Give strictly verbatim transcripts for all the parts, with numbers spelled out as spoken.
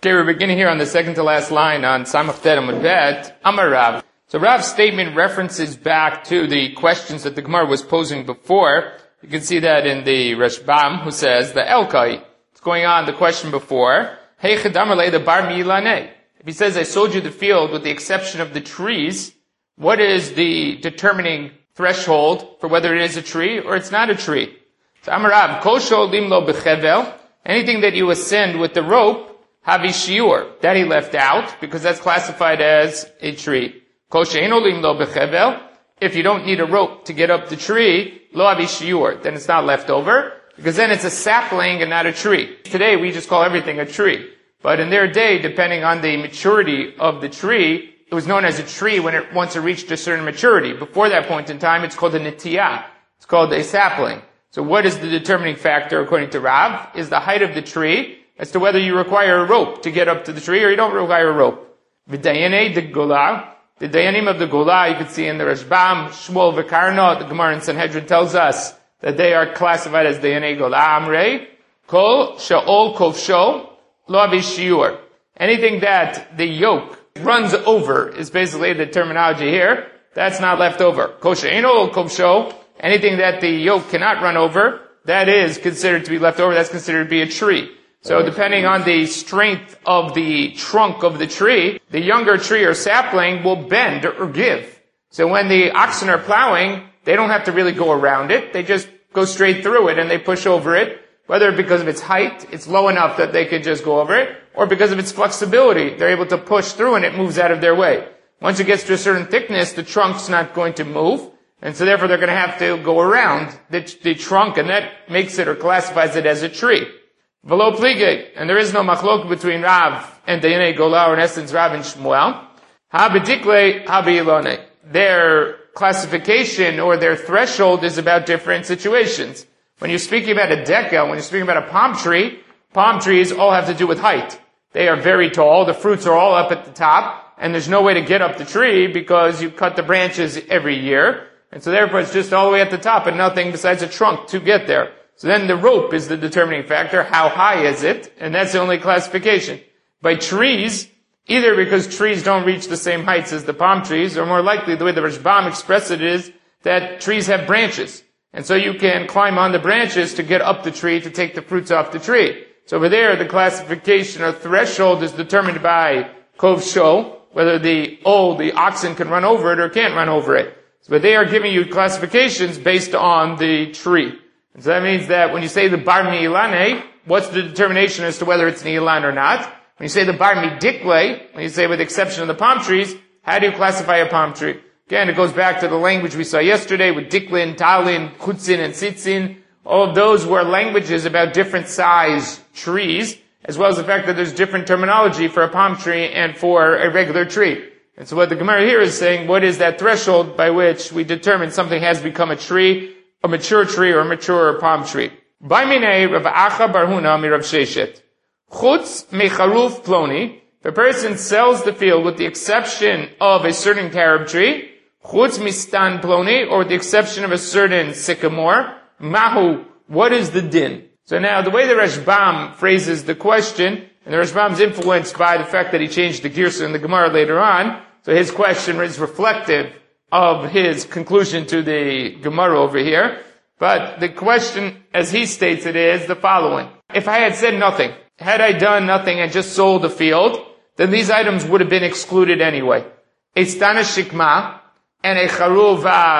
Okay, we're beginning here on the second to last line on Samach Tet Amud Bet, Amar Rav. So Rav's statement references back to the questions that the Gemara was posing before. You can see that in the Rashbam, who says, the Elkai. It's going on the question before. Hey Chedamar Le, the Bar Mi'ilane. If he says, I sold you the field with the exception of the trees, what is the determining threshold for whether it is a tree or it's not a tree? So Amar Rav, Kol Sholim Lo B'Chevel, anything that you ascend with the rope, Havi Shiur, that he left out, because that's classified as a tree. Kol She'ein Olim Lo B'Chevel, if you don't need a rope to get up the tree, Lo Havi Shiur, then it's not left over, because then it's a sapling and not a tree. Today we just call everything a tree. But in their day, depending on the maturity of the tree, it was known as a tree when it once it reached a certain maturity. Before that point in time, it's called a netiyah. It's called a sapling. So what is the determining factor, according to Rav, is the height of the tree, as to whether you require a rope to get up to the tree or you don't require a rope. V'dayanei de Gola, the Dayanim of the Gola, you can see in the Rashbam, Shmuel v'Karno, the Gemara in Sanhedrin tells us that they are classified as Dayanei Gola. Amrei, Kol Sha'ol Kovsho, Lo Havi Shiur. Anything that the yoke runs over is basically the terminology here. That's not left over. Kol She'ein Kovsho, anything that the yoke cannot run over, that is considered to be left over. That's considered to be a tree. So depending on the strength of the trunk of the tree, the younger tree or sapling will bend or give. So when the oxen are plowing, they don't have to really go around it. They just go straight through it and they push over it. Whether because of its height, it's low enough that they can just go over it, or because of its flexibility, they're able to push through and it moves out of their way. Once it gets to a certain thickness, the trunk's not going to move, and so therefore they're going to have to go around the, the trunk, and that makes it or classifies it as a tree. V'lo plige, and there is no machlok between Rav and Dayanei Gola, or in essence Rav and Shmuel. Ha b'dikle, ha b'ilone. Their classification or their threshold is about different situations. When you're speaking about a deca, when you're speaking about a palm tree, palm trees all have to do with height. They are very tall, the fruits are all up at the top, and there's no way to get up the tree because you cut the branches every year, and so therefore it's just all the way at the top and nothing besides a trunk to get there. So then the rope is the determining factor. How high is it? And that's the only classification. By trees, either because trees don't reach the same heights as the palm trees, or more likely the way the Rashbam expressed it is that trees have branches. And so you can climb on the branches to get up the tree to take the fruits off the tree. So over there, the classification or threshold is determined by kovsho, whether the oh, the oxen can run over it or can't run over it. But they are giving you classifications based on the tree. And so that means that when you say the bar mi'ilane, what's the determination as to whether it's ni'ilan or not? When you say the bar midikle, when you say with the exception of the palm trees, how do you classify a palm tree? Again, it goes back to the language we saw yesterday with diklin, talin, kutzin, and tzitzin. All of those were languages about different size trees, as well as the fact that there's different terminology for a palm tree and for a regular tree. And so what the Gemara here is saying, what is that threshold by which we determine something has become a tree, a mature tree or a mature palm tree? Baiminei Rav Acha bar Huna mi Rav Sheshet. Chutz mecharuf ploni. If a person sells the field with the exception of a certain carob tree, chutz mistan ploni, or with the exception of a certain sycamore, mahu, what is the din? So now the way the Rashbam phrases the question, and the Rashbam is influenced by the fact that he changed the Girsa in the Gemara later on, so his question is reflective of his conclusion to the Gemara over here. But the question, as he states it, is the following. If I had said nothing, had I done nothing and just sold the field, then these items would have been excluded anyway. A stana shikma and a charuv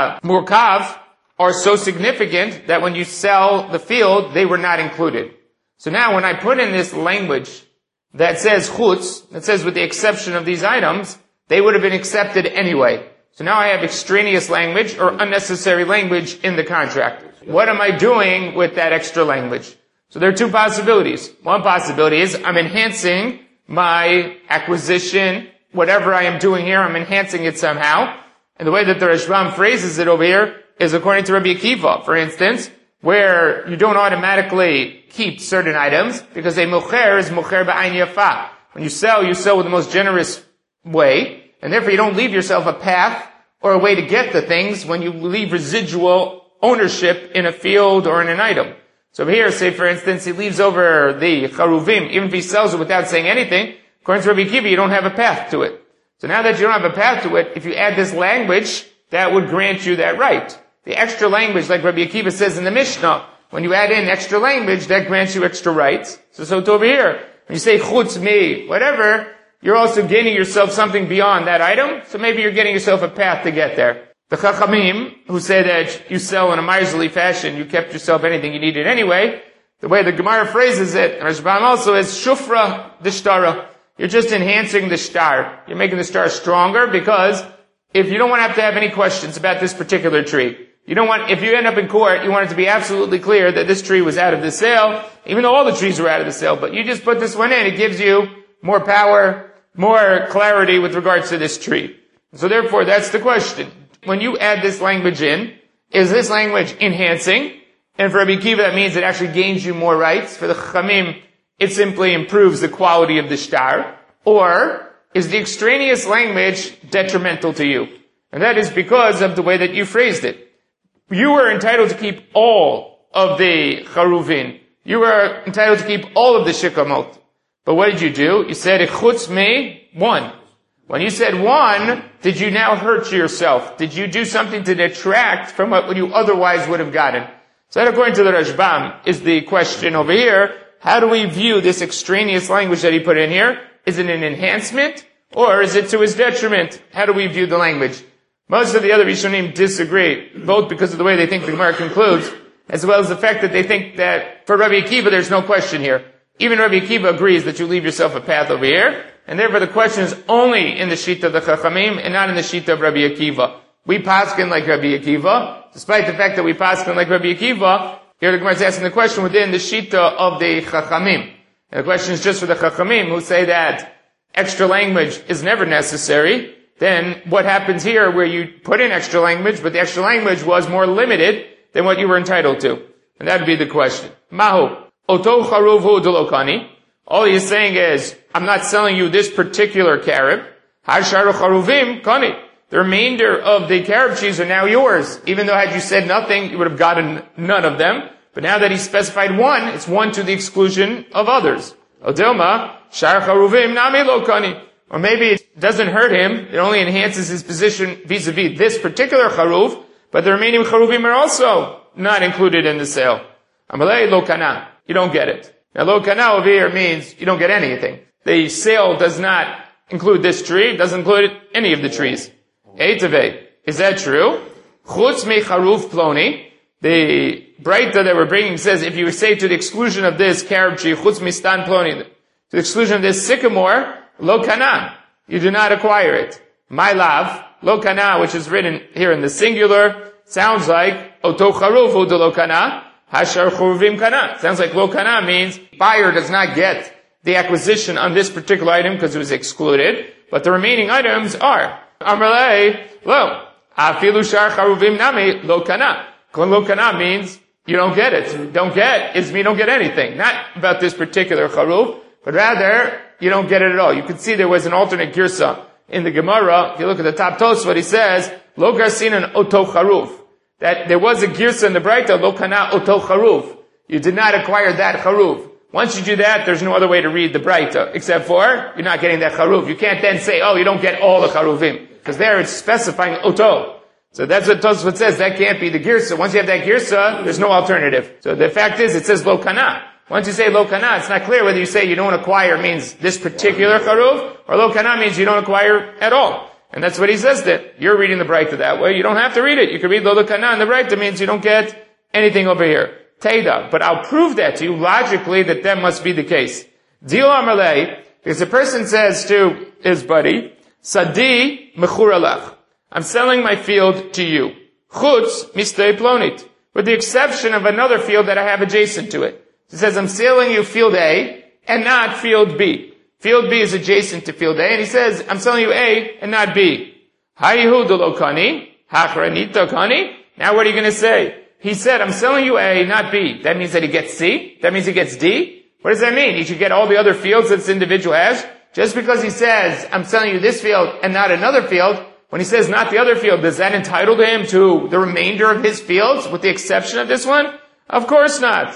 murkav are so significant that when you sell the field, they were not included. So now when I put in this language that says chutz, that says with the exception of these items, they would have been accepted anyway. So now I have extraneous language or unnecessary language in the contract. What am I doing with that extra language? So there are two possibilities. One possibility is I'm enhancing my acquisition, whatever I am doing here, I'm enhancing it somehow. And the way that the Rashbam phrases it over here is according to Rabbi Akiva, for instance, where you don't automatically keep certain items because a mocher is mocher ba'ayin yafa. When you sell, you sell with the most generous way. And therefore you don't leave yourself a path or a way to get the things when you leave residual ownership in a field or in an item. So over here, say for instance, he leaves over the charuvim, even if he sells it without saying anything, according to Rabbi Akiva, you don't have a path to it. So now that you don't have a path to it, if you add this language, that would grant you that right. The extra language, like Rabbi Akiva says in the Mishnah, when you add in extra language, that grants you extra rights. So, so it's over here. When you say chutz me, whatever, you're also gaining yourself something beyond that item, so maybe you're getting yourself a path to get there. The Chachamim, who say that you sell in a miserly fashion, you kept yourself anything you needed anyway, the way the Gemara phrases it, and Rashbam also is shufra d'shtara. You're just enhancing the star. You're making the star stronger because if you don't want to have to have any questions about this particular tree, you don't want, if you end up in court, you want it to be absolutely clear that this tree was out of the sale, even though all the trees were out of the sale, but you just put this one in, it gives you more power, more clarity with regards to this tree. So therefore, that's the question. When you add this language in, is this language enhancing? And for Rabbi Akiva, that means it actually gains you more rights. For the Chachamim, it simply improves the quality of the shtar. Or is the extraneous language detrimental to you? And that is because of the way that you phrased it. You were entitled to keep all of the charuvin. You were entitled to keep all of the shikamot. But what did you do? You said, chutz me, one. When you said one, did you now hurt yourself? Did you do something to detract from what you otherwise would have gotten? So that, according to the Rashbam, is the question over here. How do we view this extraneous language that he put in here? Is it an enhancement, or is it to his detriment? How do we view the language? Most of the other Rishonim disagree, both because of the way they think the Gemara concludes, as well as the fact that they think that for Rabbi Akiva there's no question here. Even Rabbi Akiva agrees that you leave yourself a path over here, and therefore the question is only in the Shita of the Chachamim and not in the Shita of Rabbi Akiva. We paskin like Rabbi Akiva, despite the fact that we paskin like Rabbi Akiva, here the Gemara is asking the question within the Shita of the Chachamim. And the question is just for the Chachamim who say that extra language is never necessary. Then what happens here where you put in extra language, but the extra language was more limited than what you were entitled to? And that would be the question. Mahu. Oto charuvu delokani. All he is saying is, I'm not selling you this particular carob. Hasharu charuvim kani. The remainder of the carob trees are now yours. Even though had you said nothing, you would have gotten none of them. But now that he specified one, it's one to the exclusion of others. Odelma, shar charuvim nami lokani. Or maybe it doesn't hurt him, it only enhances his position vis-a-vis this particular charuv, but the remaining charuvim are also not included in the sale. Amalei lo kana. You don't get it. Now lo kana over here means you don't get anything. The sale does not include this tree, it doesn't include any of the trees. Eitave. Is that true? Chutz me charuv ploni. The Breita that we're bringing says if you say to the exclusion of this carob tree, chutz mi stan ploni, to the exclusion of this sycamore, lo kana. You do not acquire it. My love, lo kana, which is written here in the singular, sounds like oto charuvu de lo kana, hashar churuvim kana. Sounds like lo kana means buyer does not get the acquisition on this particular item because it was excluded, but the remaining items are. Amarlei, lo, afilu shar charuvim nami lo kana. Lo kana means you don't get it. Don't get is me don't get anything. Not about this particular charuv, but rather you don't get it at all. You can see there was an alternate girsa in the Gemara. If you look at the top Tosfot, he says, Lo garsinan oto charuv. That there was a girsa in the Breita, Lo kana oto charuv. You did not acquire that charuv. Once you do that, there's no other way to read the Breita, except for, you're not getting that charuv. You can't then say, oh, you don't get all the charuvim. Because there it's specifying oto. So that's what Tosfot says, that can't be the girsa. Once you have that girsa, there's no alternative. So the fact is, it says Lo kana. Once you say lo kana, it's not clear whether you say you don't acquire means this particular charuv, or lo kana means you don't acquire at all. And that's what he says that. You're reading the Breita that way. You don't have to read it. You can read lo kana, and the Breita means you don't get anything over here. Teda. But I'll prove that to you logically that that must be the case. Dil amalei, because a person says to his buddy, Sadi mechuralach. I'm selling my field to you. Chutz mistei plonit. With the exception of another field that I have adjacent to it. He says, I'm selling you field A and not field B. Field B is adjacent to field A, and he says, I'm selling you A and not B. Hayihu delo kani, hachranita kani. Now what are you going to say? He said, I'm selling you A, not B. That means that he gets C? That means he gets D? What does that mean? He should get all the other fields that this individual has? Just because he says, I'm selling you this field and not another field, when he says not the other field, does that entitle him to the remainder of his fields with the exception of this one? Of course not.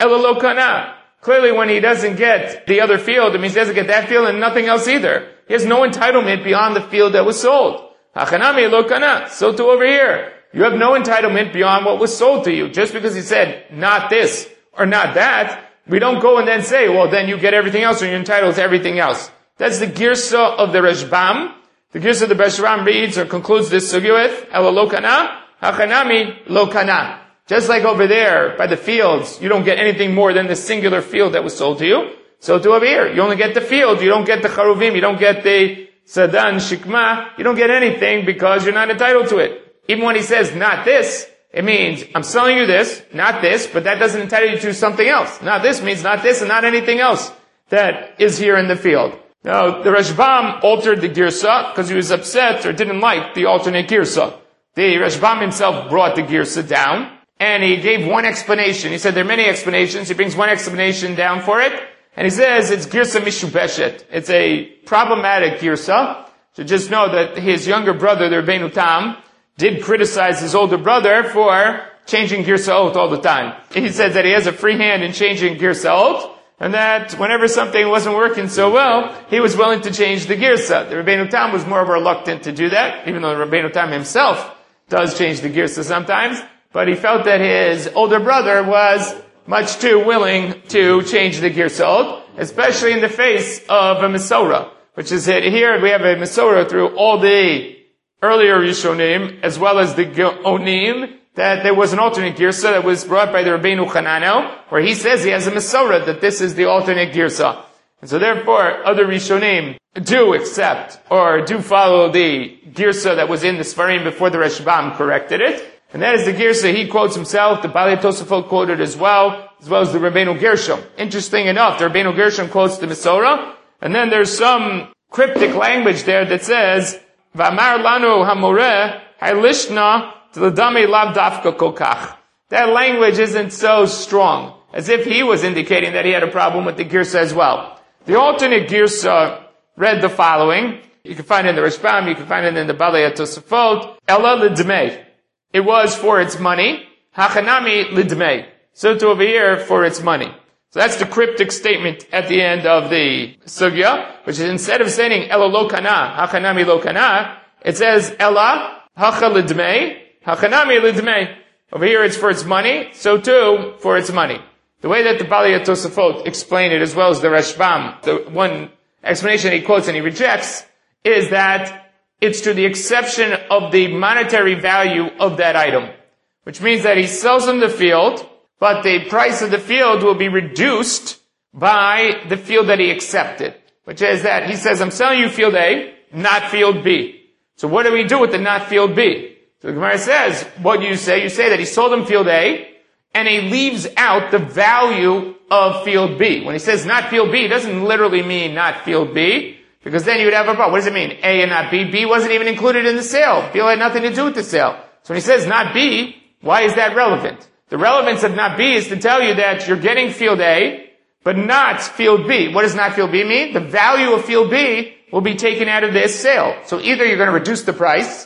ela lo kana. Clearly, when he doesn't get the other field, it means he doesn't get that field and nothing else either. He has no entitlement beyond the field that was sold. Hachanami lo kana. So too over here. You have no entitlement beyond what was sold to you. Just because he said, not this or not that, we don't go and then say, well, then you get everything else or you're entitled to everything else. That's the girsa of the Rashbam. The girsa of the Rashbam reads or concludes this sugya with, ela lo kana, hachanami lo kana. Just like over there, by the fields, you don't get anything more than the singular field that was sold to you. So too over here, you only get the field, you don't get the charuvim, you don't get the sadan, shikma, you don't get anything because you're not entitled to it. Even when he says, not this, it means, I'm selling you this, not this, but that doesn't entitle you to something else. Not this means not this and not anything else that is here in the field. Now, the Rashbam altered the girsa because he was upset or didn't like the alternate girsa. The Rashbam himself brought the girsa down. And he gave one explanation. He said there are many explanations. He brings one explanation down for it. And he says it's girsa mishubeshet. It's a problematic girsa. So just know that his younger brother, the Rabbeinu Tam, did criticize his older brother for changing girsaot all the time. He said that he has a free hand in changing girsaot, and that whenever something wasn't working so well, he was willing to change the girsa. The Rabbeinu Tam was more reluctant to do that, even though the Rabbeinu Tam himself does change the girsa sometimes. But he felt that his older brother was much too willing to change the girsot, especially in the face of a Mesorah, which is it. Here we have a Mesorah through all the earlier Rishonim, as well as the Onim, that there was an alternate girsa that was brought by the Rabbeinu Hananel, where he says he has a Mesorah, that this is the alternate girsa. And so therefore, other Rishonim do accept, or do follow the girsa that was in the Sfarim before the Rashbam corrected it. And that is the girsa he quotes himself, the Balei Tosafot quoted as well, as well as the Rabbeinu Gershom. Interesting enough, the Rabbeinu Gershom quotes the Mesorah, and then there's some cryptic language there that says, V'amar lanu hamoreh hailishna t'ledame lav dafka kokach. That language isn't so strong, as if he was indicating that he had a problem with the girsa as well. The alternate girsa read the following. You can find it in the Rashbam, you can find it in the Balei Tosafot. Ela l'dmei. It was for its money. Hachanami lidmei. So to over here for its money. So that's the cryptic statement at the end of the sugya, which is instead of saying ela lo kana, hachanami lo kana, it says ela hacha lidmei, hachanami lidmei. Over here it's for its money, so too for its money. The way that the Balei Tosafot explain it, as well as the Rashbam, the one explanation he quotes and he rejects, is that it's to the exception of the monetary value of that item. Which means that he sells him the field, but the price of the field will be reduced by the field that he accepted. Which is that he says, I'm selling you field A, not field B. So what do we do with the not field B? So the Gemara says, what do you say? You say that he sold him field A, and he leaves out the value of field B. When he says not field B, it doesn't literally mean not field B, because then you would have a problem. What does it mean? A and not B? B wasn't even included in the sale. B had nothing to do with the sale. So when he says not B, why is that relevant? The relevance of not B is to tell you that you're getting field A, but not field B. What does not field B mean? The value of field B will be taken out of this sale. So either you're going to reduce the price,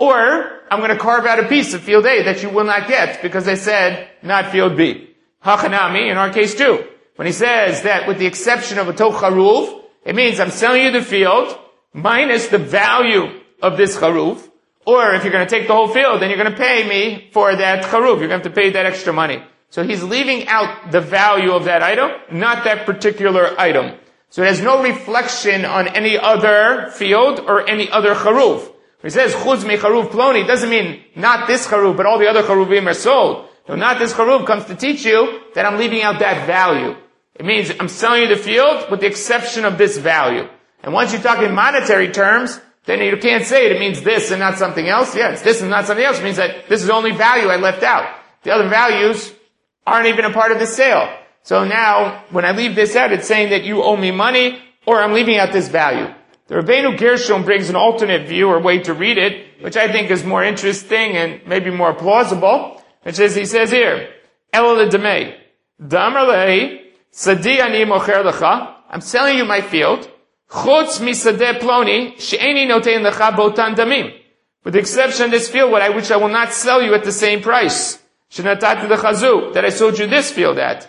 or I'm going to carve out a piece of field A that you will not get because I said not field B. Hachanami, in our case too. When he says that with the exception of a toch charuv, it means I'm selling you the field minus the value of this charuv. Or if you're going to take the whole field, then you're going to pay me for that charuv. You're going to have to pay that extra money. So he's leaving out the value of that item, not that particular item. So it has no reflection on any other field or any other charuv. When he says chutz me charuv ploni, it doesn't mean not this charuv, but all the other charuvim are sold. No, not this charuv comes to teach you that I'm leaving out that value. It means I'm selling you the field with the exception of this value. And once you talk in monetary terms, then you can't say it. It means this and not something else. Yeah, it's this and not something else. It means that this is the only value I left out. The other values aren't even a part of the sale. So now, when I leave this out, it's saying that you owe me money, or I'm leaving out this value. The Rabbeinu Gershom brings an alternate view or way to read it, which I think is more interesting and maybe more plausible, which is, he says here, Ela l'damei, Damar lehi, Sadi ani mocher lecha, I'm selling you my field, Chutz misadeh ploni, she'eni notein lecha botan damim. With the exception of this field, what I, which I will not sell you at the same price. Shenatati lechazu, that I sold you this field at.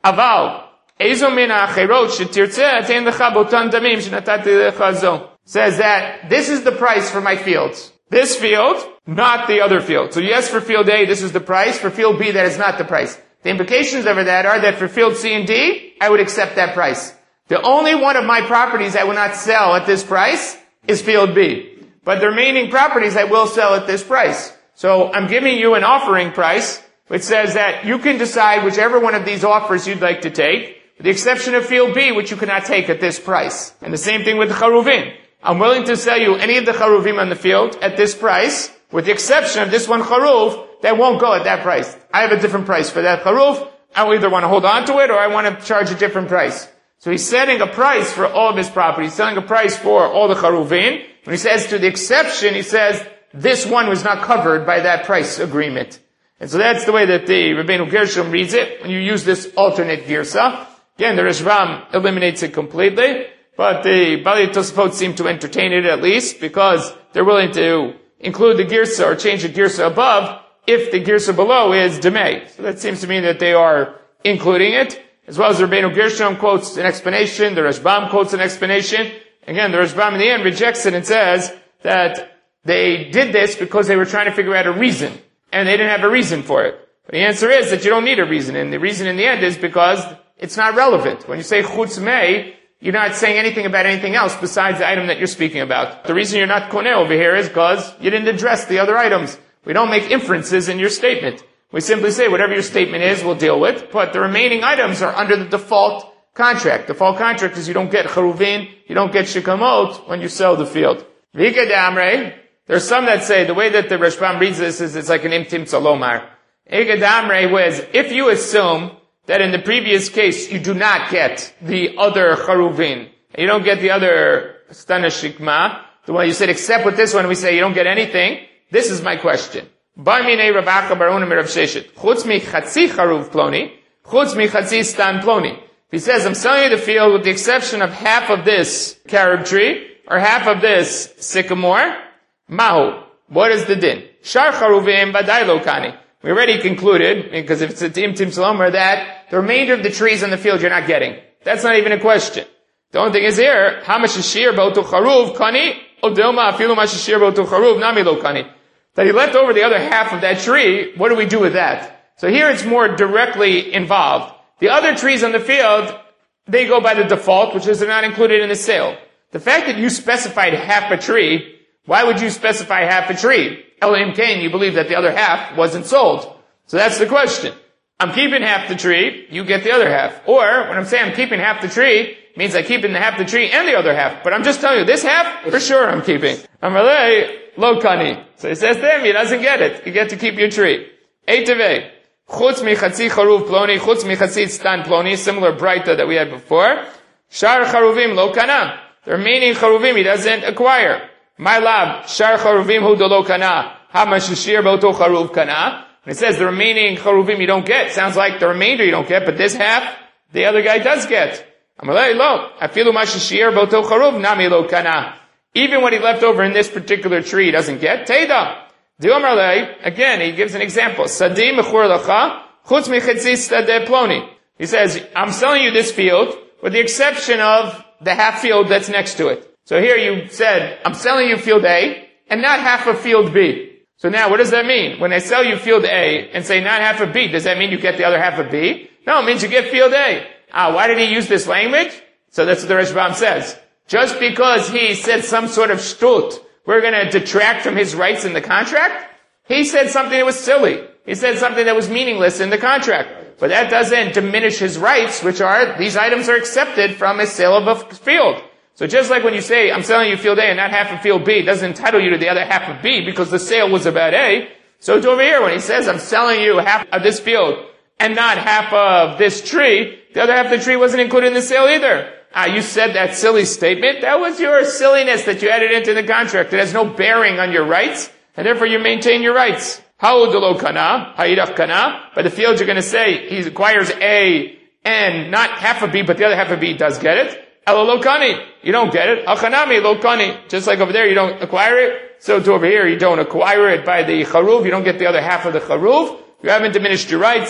Aval, ezo min ha'acherot shetirtzeh atein lecha botan damim shenatati lecha zo. Says that this is the price for my fields. This field, not the other field. So yes, for field A, this is the price. For field B, that is not the price. The implications of that are that for field C and D, I would accept that price. The only one of my properties I will not sell at this price is field B. But the remaining properties I will sell at this price. So I'm giving you an offering price, which says that you can decide whichever one of these offers you'd like to take, with the exception of field B, which you cannot take at this price. And the same thing with the charuvim. I'm willing to sell you any of the charuvim on the field at this price, with the exception of this one charuv that won't go at that price. I have a different price for that charuv. I will either want to hold on to it or I want to charge a different price. So he's setting a price for all of his property. He's selling a price for all the charuvim. When he says to the exception, he says this one was not covered by that price agreement. And so that's the way that the Rabbeinu Gershom reads it. When you use this alternate girsa, again, the Rashbam eliminates it completely. But the Bali Tosafot seem to entertain it at least because they're willing to include the girsa or change the girsa above if the girsa below is demei. So that seems to mean that they are including it. As well as the Rabbeinu Gershom quotes an explanation, the Rashbam quotes an explanation. Again, the Rashbam in the end rejects it and says that they did this because they were trying to figure out a reason. And they didn't have a reason for it. But the answer is that you don't need a reason. And the reason in the end is because it's not relevant. When you say chutz mei, you're not saying anything about anything else besides the item that you're speaking about. The reason you're not koneh over here is because you didn't address the other items. We don't make inferences in your statement. We simply say whatever your statement is, we'll deal with, but the remaining items are under the default contract. Default contract is you don't get charuvin, you don't get shikamot when you sell the field. Vika damre, there's some that say the way that the Rashbam reads this is it's like an imtim salomar. Vika damre was if you assume that in the previous case you do not get the other charuvin, and you don't get the other stana shikma, the one you said except with this one we say you don't get anything, this is my question. Barmine Rabaka Barunim Rav Sheshet. Chutz mi chatzi charuv ploni, chutz mi chatzi stan ploni. He says, I'm selling you the field with the exception of half of this carob tree, or half of this sycamore. Mahu. What is the din? Shar charuvim badai lo kani. We already concluded, because if it's a tim tim salomer, that the remainder of the trees in the field you're not getting. That's not even a question. The only thing is here, how much is shir b'otu charuv kani, o dilma afilu mash shir b'otu charuv nami lo kani. That he left over the other half of that tree, what do we do with that? So here it's more directly involved. The other trees on the field, they go by the default, which is they're not included in the sale. The fact that you specified half a tree, why would you specify half a tree? Elohim Cain, you believe that the other half wasn't sold. So that's the question. I'm keeping half the tree, you get the other half. Or, when I'm saying I'm keeping half the tree, means I'm keeping the half the tree and the other half. But I'm just telling you, this half, for sure I'm keeping. Amalei, lo kani. So he says to him, he doesn't get it. You get to keep your tree. Eitave. Chutz mi chatzi charuv ploni, chutz mi chatzi stan ploni, similar braita that we had before. Shar charuvim lo kana. The remaining charuvim he doesn't acquire. My lab, shar charuvim hu do lo kana. Hamash shir boto charuv kana. And it says the remaining charuvim you don't get. Sounds like the remainder you don't get, but this half, the other guy does get. Amalei lo. Afilu mash shir boto charuv nami lo kana. Even what he left over in this particular tree he doesn't get. Teda. Again, he gives an example. Sadi mechur lacha, chutz michetzi stadeh ploni. He says, I'm selling you this field with the exception of the half field that's next to it. So here you said, I'm selling you field A and not half of field B. So now what does that mean? When I sell you field A and say not half of B, does that mean you get the other half of B? No, it means you get field A. Ah, why did he use this language? So that's what the Rashbam says. Just because he said some sort of shtut, we're going to detract from his rights in the contract? He said something that was silly. He said something that was meaningless in the contract. But that doesn't diminish his rights, which are, these items are accepted from a sale of a field. So just like when you say, I'm selling you field A and not half of field B, it doesn't entitle you to the other half of B because the sale was about A. So it's over here when he says, I'm selling you half of this field and not half of this tree, the other half of the tree wasn't included in the sale either. Ah, you said that silly statement. That was your silliness that you added into the contract. It has no bearing on your rights, and therefore you maintain your rights. Ha'udolo kana, ha'idach kana. By the field you're going to say he acquires A and not half of B, but the other half of B does get it. Elalokani, you don't get it. Achanami lokani, just like over there you don't acquire it. So to over here you don't acquire it by the charuv. You don't get the other half of the charuv. You haven't diminished your rights.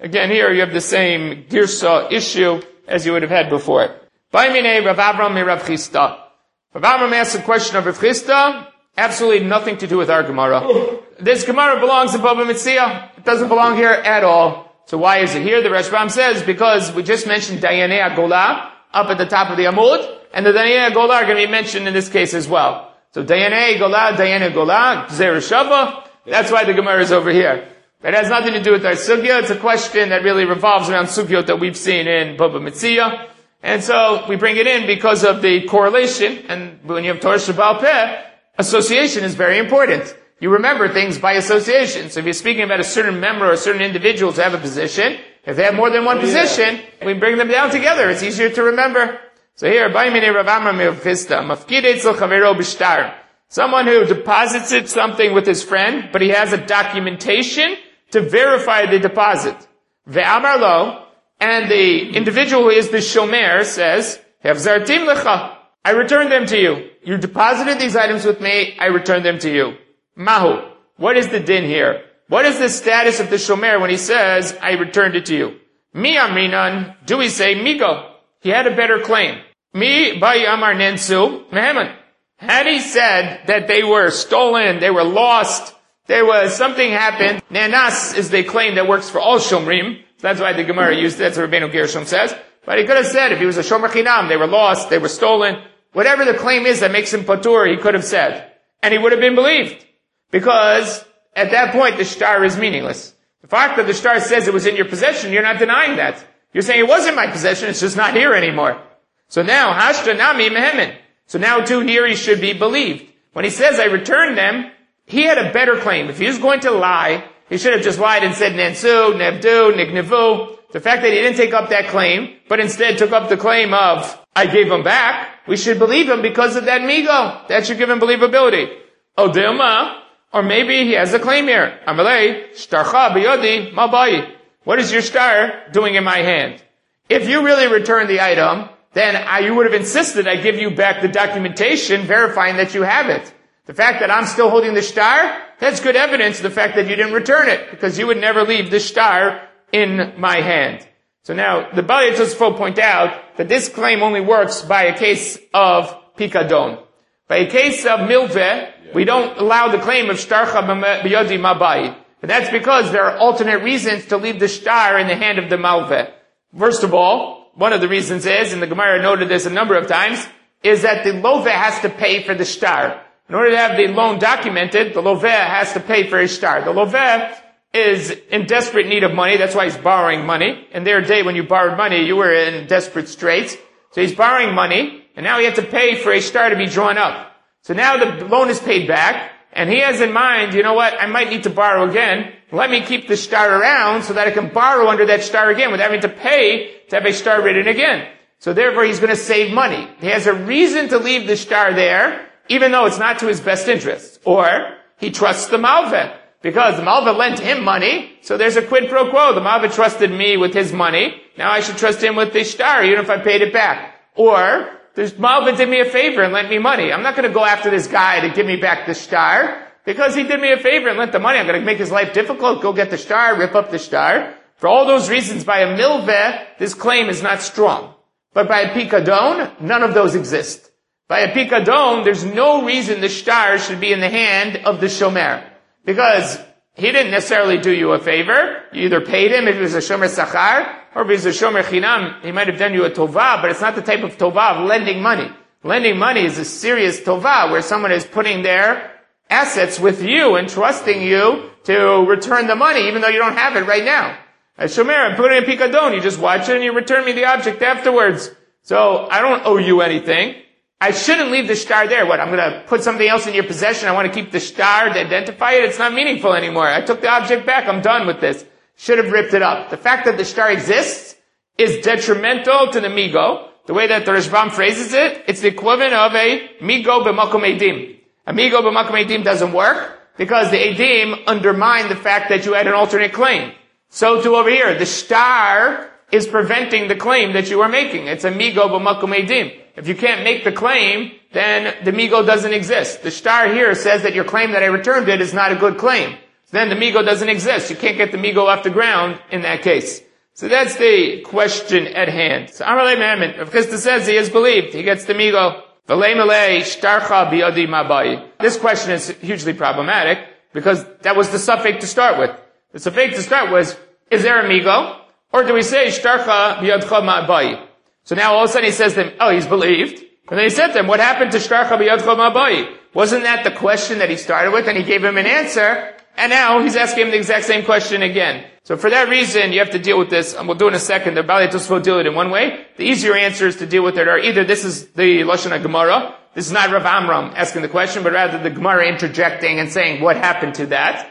Again, here you have the same girsa issue as you would have had before. Baimine Rav Avram Rav Chisda. Rav Avram asks a question of Rav Chisda, absolutely nothing to do with our Gemara. This Gemara belongs in Bava Metzia. It doesn't belong here at all. So why is it here? The Rashbam says, because we just mentioned Dayanei Agola up at the top of the Amud, and the Dayanei Agola are going to be mentioned in this case as well. So Dayanei Agola, Dayanei Agola, Zer Shava, that's why the Gemara is over here. It has nothing to do with our sugya. It's a question that really revolves around sugyot that we've seen in Bava Metzia. And so we bring it in because of the correlation. And when you have Torah Sheba'al Peh, association is very important. You remember things by association. So if you're speaking about a certain member or a certain individual to have a position, if they have more than one position, we bring them down together. It's easier to remember. So here, Baimine Rav Amram Rav Chisda, Mafkid Eitzel Chavero B'Shtar. Someone who deposits it something with his friend, but he has a documentation to verify the deposit. Ve'amar lo, and the individual who is the shomer says, Hevzartim lecha, I return them to you. You deposited these items with me, I return them to you. Mahu, what is the din here? What is the status of the shomer when he says, I returned it to you? Mi amrinan, do we say migo? He had a better claim. Mi bayi amar nensu meheman. Had he said that they were stolen, they were lost, there was something happened, nanas is the claim that works for all shomrim. So that's why the Gemara used it, that's what Rabbeinu Gershom says. But he could have said, if he was a shomer chinam, they were lost, they were stolen, whatever the claim is that makes him patur, he could have said. And he would have been believed. Because at that point, the shtar is meaningless. The fact that the shtar says it was in your possession, you're not denying that. You're saying it was in my possession, it's just not here anymore. So now, hashta nami mehemen. So now too here he should be believed. When he says, I returned them, he had a better claim. If he was going to lie, he should have just lied and said Nansu, Nevdu, Nignevu. The fact that he didn't take up that claim, but instead took up the claim of, I gave him back, we should believe him because of that migo. That should give him believability. Odilma, or maybe he has a claim here. Amalei, shtarcha biyodi, mabai. What is your star doing in my hand? If you really return the item, then I, you would have insisted I give you back the documentation verifying that you have it. The fact that I'm still holding the shtar, that's good evidence of the fact that you didn't return it, because you would never leave the shtar in my hand. So now, the Bali Tosfot point out that this claim only works by a case of pikadon. By a case of milveh, we don't allow the claim of shtarcha b'yodi mabai. And that's because there are alternate reasons to leave the shtar in the hand of the malveh. First of all, one of the reasons is, and the Gemara noted this a number of times, is that the loveh has to pay for the shtar. In order to have the loan documented, the loveh has to pay for his shtar. The loveh is in desperate need of money. That's why he's borrowing money. In their day, when you borrowed money, you were in desperate straits. So he's borrowing money, and now he has to pay for a shtar to be drawn up. So now the loan is paid back, and he has in mind, you know what, I might need to borrow again. Let me keep the shtar around so that I can borrow under that shtar again without having to pay to have a shtar written again. So therefore, he's going to save money. He has a reason to leave the shtar there, even though it's not to his best interest. Or he trusts the malveh, because the malveh lent him money, so there's a quid pro quo. The malveh trusted me with his money, now I should trust him with the shtar, even if I paid it back. Or, the malveh did me a favor and lent me money. I'm not going to go after this guy to give me back the shtar, because he did me a favor and lent the money. I'm going to make his life difficult, go get the shtar, rip up the shtar. For all those reasons, by a milveh, this claim is not strong. But by a pikadon, none of those exist. By a pikadon, there's no reason the shtar should be in the hand of the shomer. Because he didn't necessarily do you a favor. You either paid him if he was a shomer sachar, or if he was a shomer chinam, he might have done you a tova, but it's not the type of tova of lending money. Lending money is a serious tova, where someone is putting their assets with you and trusting you to return the money, even though you don't have it right now. A shomer, put it in pikadon, you just watch it and you return me the object afterwards. So, I don't owe you anything. I shouldn't leave the shtar there. What, I'm going to put something else in your possession, I want to keep the shtar to identify it? It's not meaningful anymore. I took the object back, I'm done with this. Should have ripped it up. The fact that the shtar exists is detrimental to the migo. The way that the Rashbam phrases it, it's the equivalent of a migo b'makom edim. A migo b'makom edim doesn't work because the edim undermine the fact that you had an alternate claim. So too over here, the shtar is preventing the claim that you are making. It's a migo b'makom edim. If you can't make the claim, then the migo doesn't exist. The shtar here says that your claim that I returned it is not a good claim. then the migo doesn't exist. You can't get the migo off the ground in that case. So that's the question at hand. So Amalei Mehemen, Rav Chisda says he is believed. He gets the migo. This question is hugely problematic because that was the suffix to start with. The suffix to start was, is there a migo? Or do we say, shtarcha biyadcha ma'abai? So now all of a sudden he says to them, oh, he's believed. And then he said to them, what happened to shtarcha biyadcha ma'abai? Wasn't that the question that he started with? And he gave him an answer. And now he's asking him the exact same question again. So for that reason, you have to deal with this, and we'll do it in a second. The Balei Tosafot deal it in one way. The easier answers to deal with it are either this is the Lashon HaGemara, this is not Rav Amram asking the question, but rather the Gemara interjecting and saying, what happened to that?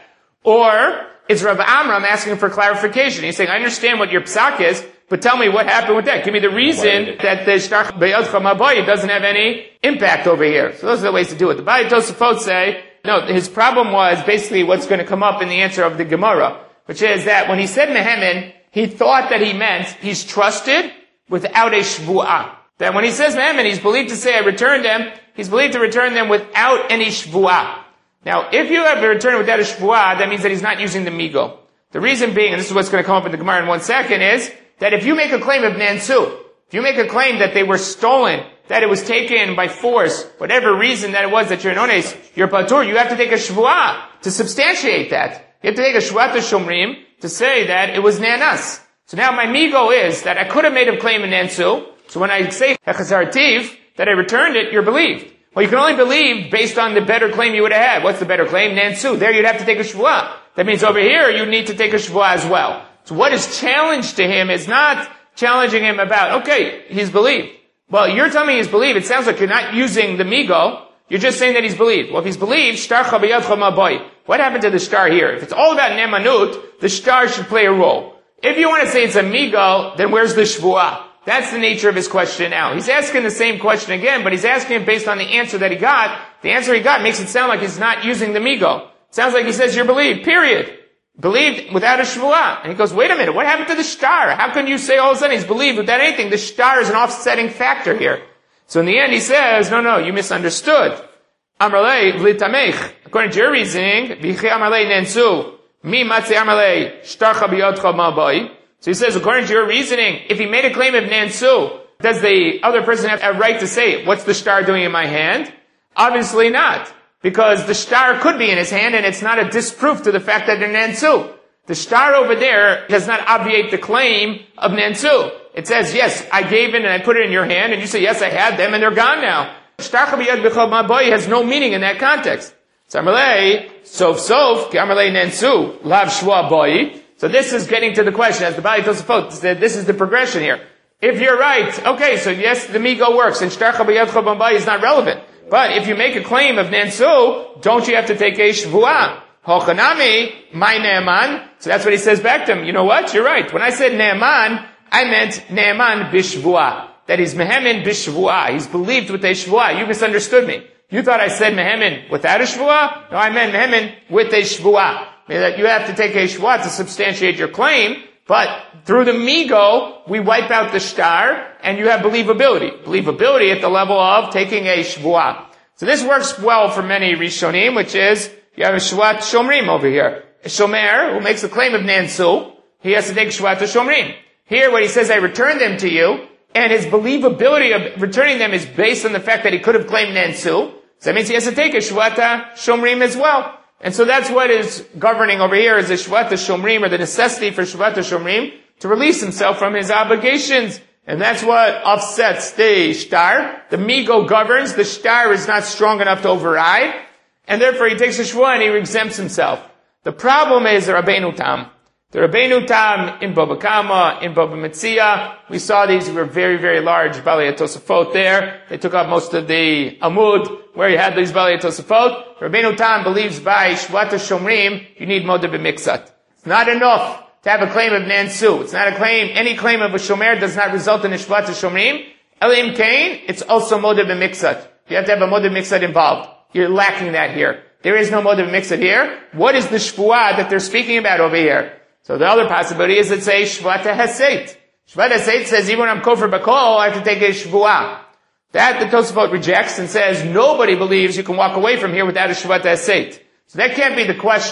Or it's Rav Amram asking for clarification. He's saying, I understand what your psak is, but tell me what happened with that. Give me the reason that the Shtarch B'yadcha Ma'abai doesn't have any impact over here. So those are the ways to do it. The Balei Tosafot say, no, his problem was basically what's going to come up in the answer of the Gemara, which is that when he said Mehemen, he thought that he meant he's trusted without a shvu'ah. That when he says Mehemen, he's believed to say I returned them, he's believed to return them without any shvu'ah. Now, if you have to return without a shvu'ah, that means that he's not using the migo. The reason being, and this is what's going to come up in the Gemara in one second, is that if you make a claim of Nansu, if you make a claim that they were stolen, that it was taken by force, whatever reason that it was that you're an ones, you're patur, you have to take a shvu'ah to substantiate that. You have to take a shvu'ah to shomrim to say that it was nanas. So now my migo is that I could have made a claim in Nansu, so when I say hechazartiv, that I returned it, you're believed. Well, you can only believe based on the better claim you would have had. What's the better claim? Nansu. There you'd have to take a shvu'ah. That means over here you need to take a shvu'ah as well. So what is challenged to him is not challenging him about, okay, he's believed. Well, you're telling me he's believed. It sounds like you're not using the migo. You're just saying that he's believed. Well, if he's believed, shtarcha b'yadcha ma'abai. What happened to the star here? If it's all about nemanut, the star should play a role. If you want to say it's a migo, then where's the shvu'ah? That's the nature of his question now. He's asking the same question again, but he's asking it based on the answer that he got. The answer he got makes it sound like he's not using the migo. It sounds like he says you're believed, period. Believed without a shvu'ah. And he goes, wait a minute, what happened to the star? How can you say all of a sudden he's believed without anything? The star is an offsetting factor here. So in the end he says, no, no, you misunderstood. Amrlei v'litamech. According to your reasoning, v'chi amrlei nensu, mi matze amrlei shtarcha b'yodcha ma'abai. So he says, according to your reasoning, if he made a claim of nansu, does the other person have a right to say, what's the star doing in my hand? Obviously not. Because the star could be in his hand, and it's not a disproof to the fact that they're nansu. The star over there does not obviate the claim of nansu. It says, yes, I gave it and I put it in your hand, and you say, yes, I had them, and they're gone now. Shtar chabiyad b'chol ma'abai has no meaning in that context. So Amalei, sof sof, ki Amalei nansu, lav shwa boi. So this is getting to the question, as the Balei Tosafot said, this is the progression here. If you're right, okay, so yes, the migo works, and shtar chabiyad b'chol ma'abai is not relevant. But if you make a claim of nansu, don't you have to take a shvu'ah? Hochanami, my ne'eman. So that's what he says back to him. You know what? You're right. When I said ne'eman, I meant ne'eman bishvu'ah. That he's mehemen bishvu'ah. He's believed with a shvu'ah. You misunderstood me. You thought I said mehemen without a shvu'ah? No, I meant mehemen with a shvu'ah. That you have to take a shvu'ah to substantiate your claim. But through the migo, we wipe out the shtar, and you have believability. Believability at the level of taking a shvu'ah. So this works well for many Rishonim, which is, you have a shvu'at shomrim over here. A shomer, who makes a claim of nansu, he has to take shvu'at shomrim. Here, when he says, I return them to you, and his believability of returning them is based on the fact that he could have claimed nansu, so that means he has to take a shvu'at shomrim as well. And so that's what is governing over here is the shvu'at shomrim, or the necessity for shvu'at shomrim, to release himself from his obligations. And that's what offsets the shtar. The migo governs, the shtar is not strong enough to override, and therefore he takes a shvu'ah and he exempts himself. The problem is the Rabbeinu Tam. The Rabbeinu Tam in Baba Kama, in Baba Metzia, we saw these were very, very large Balei Tosafot there. They took up most of the Amud, where you had these Balei Tosafot. Rabbeinu Tam believes by Shvu'at Shomrim, you need Moda B'Miksat. It's not enough to have a claim of Nansu. It's not a claim, any claim of a Shomer does not result in a Shvu'at Shomrim. Elim Kain, it's also Moda B'Miksat. You have to have a Moda B'Miksat involved. You're lacking that here. There is no Moda B'Miksat here. What is the Shvu'ah that they're speaking about over here? So the other possibility is it's a Shvu'at Heseit. Shvu'at Heseit says even when I'm kofar b'kol, I have to take a Shvu'ah. That the Tosafot rejects and says nobody believes you can walk away from here without a Shvu'at Heseit. So that can't be the question.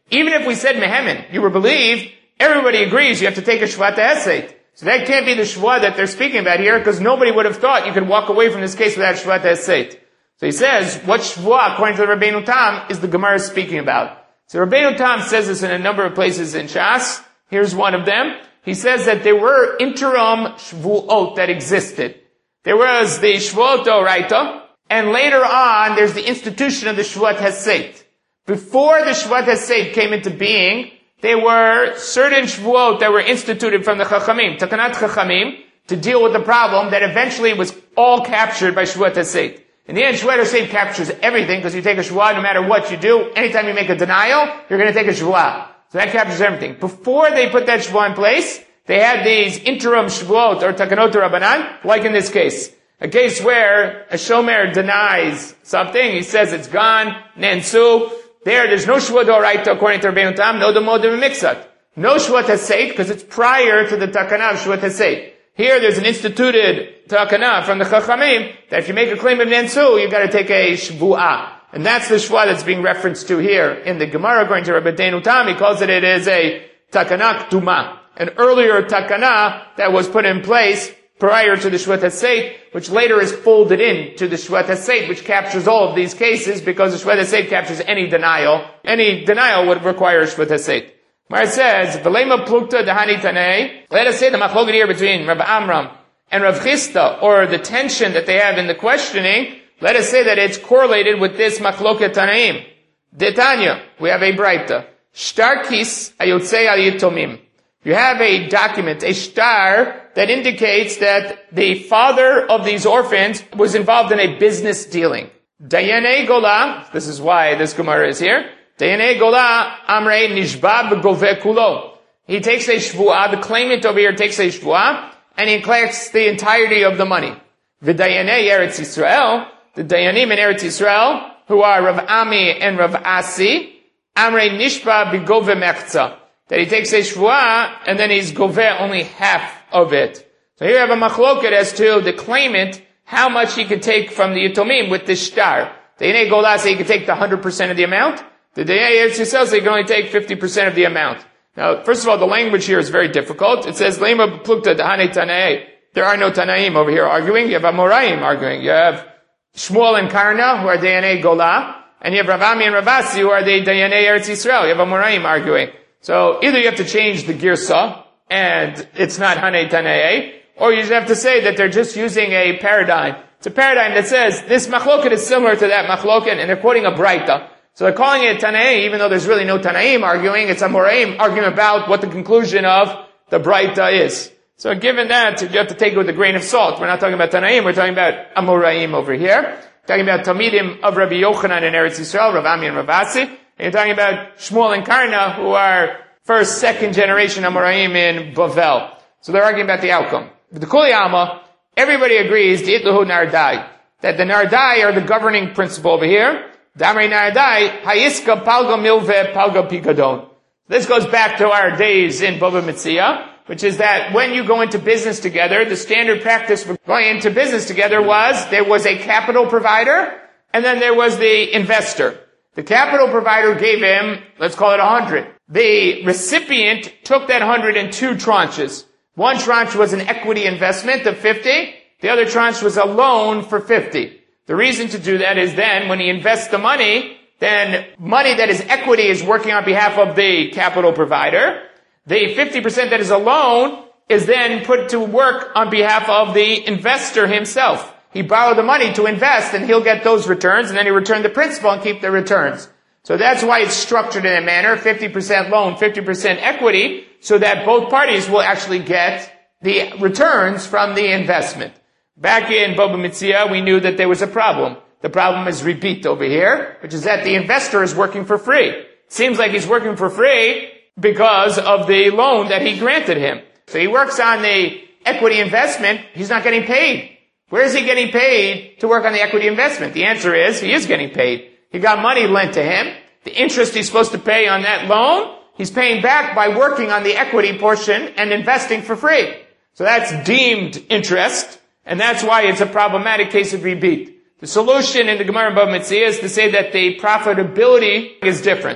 Even if we said mehemen, you were believed, everybody agrees you have to take a shvuah hesed. So that can't be the shvuah that they're speaking about here, because nobody would have thought you could walk away from this case without shvuah hesed. So he says, what shvuah, according to the Rabbeinu Tam, is the Gemara speaking about? So Rabbeinu Tam says this in a number of places in Shas. Here's one of them. He says that there were interim shvuot that existed. There was the shvuot d'oraita, and later on, there's the institution of the shvuat hesed. Before the shvuat hesed came into being, there were certain shvuot that were instituted from the Chachamim, Takanat Chachamim, to deal with the problem that eventually was all captured by shvuat hesed. In the end, shvuat hesed captures everything, because you take a shvuah no matter what you do. Anytime you make a denial, you're going to take a shvuah. So that captures everything. Before they put that shvuah in place, they had these interim shvuot, or takanot rabbanan, like in this case. A case where a shomer denies something, he says it's gone, nensu. There, there's no shvuah d'oraita according to Rabbeinu Tam, no demodim mixat. No shvuah hesed, because it's prior to the takana of shvuah hesed. Here, there's an instituted takana from the Chachamim that if you make a claim of nensu, you've got to take a shvuah. And that's the shvuah that's being referenced to here in the Gemara, according to Rabbeinu Tam. He calls it, it is a takana k'tuma, an earlier takana that was put in place prior to the shvuat hesed, which later is folded in to the shvuat hesed, which captures all of these cases, because the shvuat hesed captures any denial. Any denial would require a shvuat hesed. Where it says, V'lema plukta dehani tanei, let us say the machloket here between Rav Amram and Rav Chisda, or the tension that they have in the questioning, let us say that it's correlated with this machloket tanaim. Detanya, we have a braita. Shtar kis ayotzei al yitomim. You have a document, a shtar, that indicates that the father of these orphans was involved in a business dealing. Dayane Gola, this is why this Gemara is here. Dayane Gola amrei nishba b'goveh kulo. He takes a shvuah, the claimant over here takes a shvuah, and he collects the entirety of the money. V'dayane Eretz Yisrael, the Dayanim in Eretz Yisrael, who are Rav Ami and Rav Asi, amrei nishba b'goveh mechza. That he takes a shvuah, and then he's goveh only half of it. So here you have a machloket as to the claimant, how much he could take from the Yitomim with this shtar. The Yanei Golah say he could take the one hundred percent of the amount. The Dayanim Eretz Yisrael say he can only take fifty percent of the amount. Now, first of all, the language here is very difficult. It says, Lema plukta dehane tanei. There are no Tanaim over here arguing. You have Amoraim arguing. You have Shmuel and Karna, who are Dayanei Golah, and you have Rav Ami and Rav Asi, who are the Dayanei Eretz Yisrael. You have Amoraim arguing. So either you have to change the girsa, and it's not Hanei Tanei, or you just have to say that they're just using a paradigm. It's a paradigm that says this machloket is similar to that machloket, and they're quoting a braita. So they're calling it Tanei, even though there's really no Tanaim arguing. It's Amoraim arguing about what the conclusion of the braita is. So given that, you have to take it with a grain of salt. We're not talking about Tanaim, we're talking about Amoraim over here. We're talking about Talmidim of Rabbi Yochanan in Eretz Yisrael, Rav Ami and Rav Asi. And you're talking about Shmuel and Karna, who are first, second generation Amoraim in Bavel. So they're arguing about the outcome. But the Kuli Alma, everybody agrees, the Itlahu Nardai, that the Nardai are the governing principle over here. Damrei Nardai, Hayiska Palga Milve Palga Pikadon. This goes back to our days in Bava Metzia, which is that when you go into business together, the standard practice for going into business together was there was a capital provider, and then there was the investor. The capital provider gave him, let's call it a hundred. The recipient took that hundred in two tranches. One tranche was an equity investment of fifty. The other tranche was a loan for fifty. The reason to do that is then when he invests the money, then money that is equity is working on behalf of the capital provider. The fifty percent that is a loan is then put to work on behalf of the investor himself. He borrowed the money to invest, and he'll get those returns, and then he returned the principal and keep the returns. So that's why it's structured in a manner, fifty percent loan, fifty percent equity, so that both parties will actually get the returns from the investment. Back in Bava Metzia, we knew that there was a problem. The problem is repeat over here, which is that the investor is working for free. It seems like he's working for free because of the loan that he granted him. So he works on the equity investment, he's not getting paid. Where is he getting paid to work on the equity investment? The answer is, he is getting paid. He got money lent to him. The interest he's supposed to pay on that loan, he's paying back by working on the equity portion and investing for free. So that's deemed interest, and that's why it's a problematic case of rebate. The solution in the Gemara Bava Metzia is to say that the profitability is different.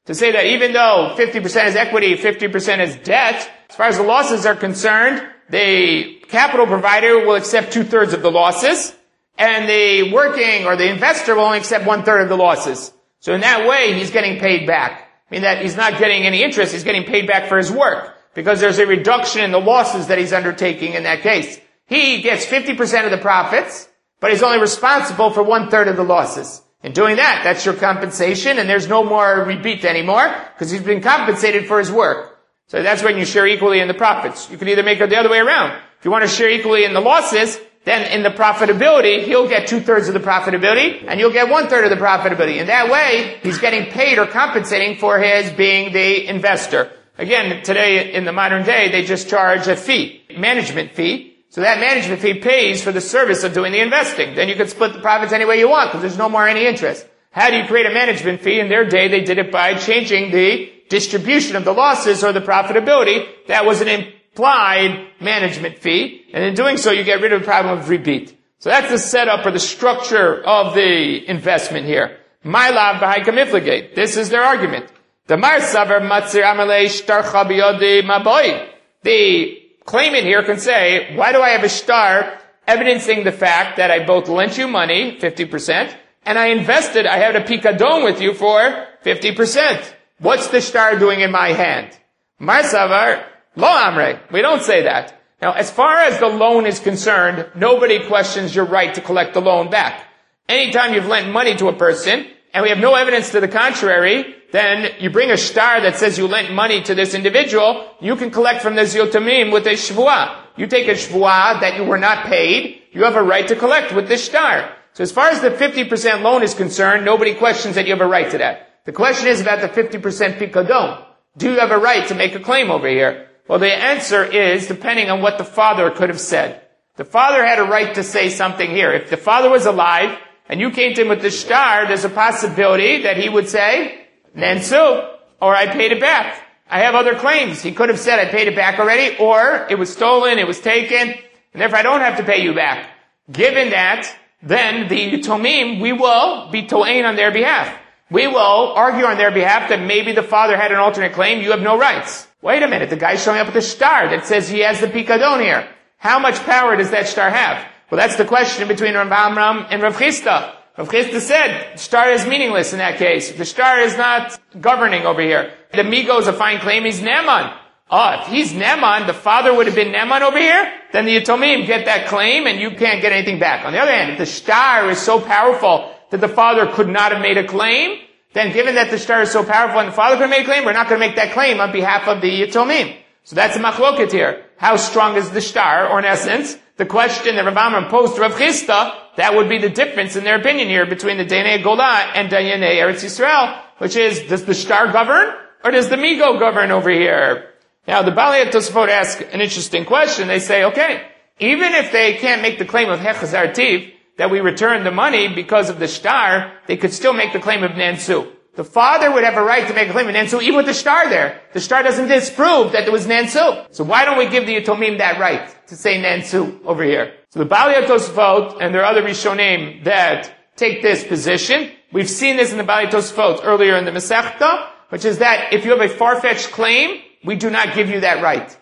To say that even though fifty percent is equity, fifty percent is debt, as far as the losses are concerned, the capital provider will accept two-thirds of the losses, and the working or the investor will only accept one-third of the losses. So in that way, he's getting paid back. I mean that he's not getting any interest, he's getting paid back for his work, because there's a reduction in the losses that he's undertaking in that case. He gets fifty percent of the profits, but he's only responsible for one-third of the losses. In doing that, that's your compensation, and there's no more rebate anymore, because he's been compensated for his work. So that's when you share equally in the profits. You can either make it the other way around. If you want to share equally in the losses, then in the profitability, he'll get two-thirds of the profitability, and you'll get one-third of the profitability. In that way, he's getting paid or compensating for his being the investor. Again, today, in the modern day, they just charge a fee, management fee. So that management fee pays for the service of doing the investing. Then you can split the profits any way you want, because there's no more any interest. How do you create a management fee? In their day, they did it by changing the distribution of the losses or the profitability. That was an implied management fee. And in doing so, you get rid of the problem of rebate. So that's the setup or the structure of the investment here. My lav b'haika mifligate. This is their argument. The mar savar matzir amalei shtarcha biyodi maboi. The claimant here can say, why do I have a shtar evidencing the fact that I both lent you money, fifty percent, and I invested, I had a pikadon with you for fifty percent. What's the shtar doing in my hand? Mar savar lo amre. We don't say that. Now, as far as the loan is concerned, nobody questions your right to collect the loan back. Anytime you've lent money to a person, and we have no evidence to the contrary, then you bring a shtar that says you lent money to this individual, you can collect from the Ziotamim with a shvuah. You take a shvuah that you were not paid, you have a right to collect with this shtar. So as far as the fifty percent loan is concerned, nobody questions that you have a right to that. The question is about the fifty percent pikadon. Do you have a right to make a claim over here? Well, the answer is depending on what the father could have said. The father had a right to say something here. If the father was alive, and you came to him with the shtar, there's a possibility that he would say, Nansu, or I paid it back. I have other claims. He could have said I paid it back already, or it was stolen, it was taken, and therefore I don't have to pay you back. Given that, then the Tomim, we will be to'ain on their behalf. We will argue on their behalf that maybe the father had an alternate claim, you have no rights. Wait a minute, the guy's showing up with a shtar that says he has the pikadon here. How much power does that shtar have? Well, that's the question between Rav Amram and Rav Chisda. Rav Chisda said, shtar is meaningless in that case. The shtar is not governing over here. The migo is a fine claim, he's Neman. Oh, if he's Neman, the father would have been Neman over here, then the Yatomim get that claim and you can't get anything back. On the other hand, if the shtar is so powerful that the father could not have made a claim, then given that the shtar is so powerful and the father could have made a claim, we're not going to make that claim on behalf of the Yatomim. So that's a machloket here. How strong is the shtar, or in essence, the question that Rav Amram posed to Rav Chisda, that would be the difference in their opinion here between the Dayanei Gola and Dayanei Eretz Yisrael, which is, does the shtar govern, or does the migo govern over here? Now, the Balei Tosafot ask an interesting question. They say, okay, even if they can't make the claim of Hechazar Tiv, that we return the money because of the shtar, they could still make the claim of Nansu. The father would have a right to make a claim of Nansu, even with the shtar there. The shtar doesn't disprove that there was Nansu. So why don't we give the Yatomim that right to say Nansu over here? So the Balei Tosafot, and there are other Rishonim that take this position. We've seen this in the Balei Tosafot earlier in the Masechta, which is that if you have a far-fetched claim, we do not give you that right.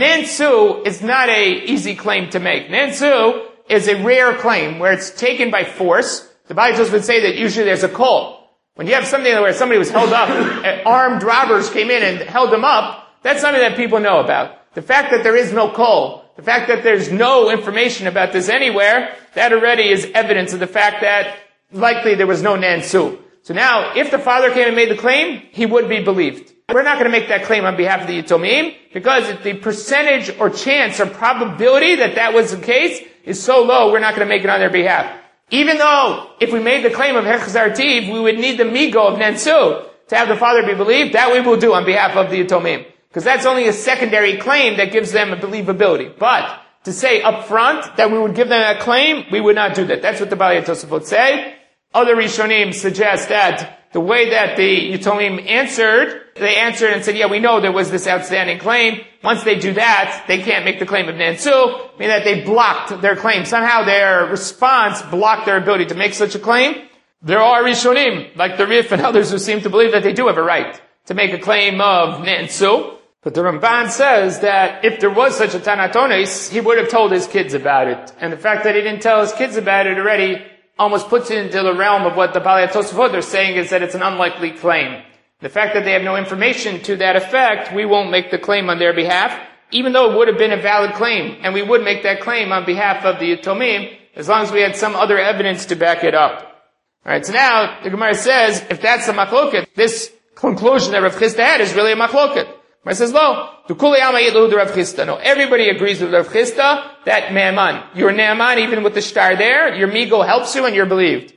Nansu is not a easy claim to make. Nansu is a rare claim where it's taken by force. The Balei Tosafot would say that usually there's a call. When you have something where somebody was held up, armed robbers came in and held them up, that's something that people know about. The fact that there is no call, the fact that there's no information about this anywhere, that already is evidence of the fact that likely there was no Nansu. So now, if the father came and made the claim, he would be believed. We're not going to make that claim on behalf of the Yatomim, because the percentage or chance or probability that that was the case is so low, we're not going to make it on their behalf. Even though, if we made the claim of Hechazar Tiv, we would need the migo of Nansu to have the father be believed, that we will do on behalf of the Yatomim. Because that's only a secondary claim that gives them a believability. But, to say up front that we would give them that claim, we would not do that. That's what the Balei Tosafot say. Other Rishonim suggest that the way that the Yatomim answered, they answered and said, yeah, we know there was this outstanding claim. Once they do that, they can't make the claim of Nansu, meaning that they blocked their claim. Somehow their response blocked their ability to make such a claim. There are Rishonim, like the Rif and others, who seem to believe that they do have a right to make a claim of Ne'ensu. But the Ramban says that if there was such a Tanatonis, he would have told his kids about it. And the fact that he didn't tell his kids about it already almost puts it into the realm of what the Balei Tosafot are saying, is that it's an unlikely claim. The fact that they have no information to that effect, we won't make the claim on their behalf, even though it would have been a valid claim. And we would make that claim on behalf of the Yatomim, as long as we had some other evidence to back it up. Alright, so now the Gemara says, if that's the machloket, this conclusion that Rav Chisda had is really a machloket. Gemara says, lo, Tukuli Ama Yidlu Rav Chisda. No, everybody agrees with Rav Chisda that Ne'aman, you're Ne'aman even with the star there, your migo helps you and you're believed.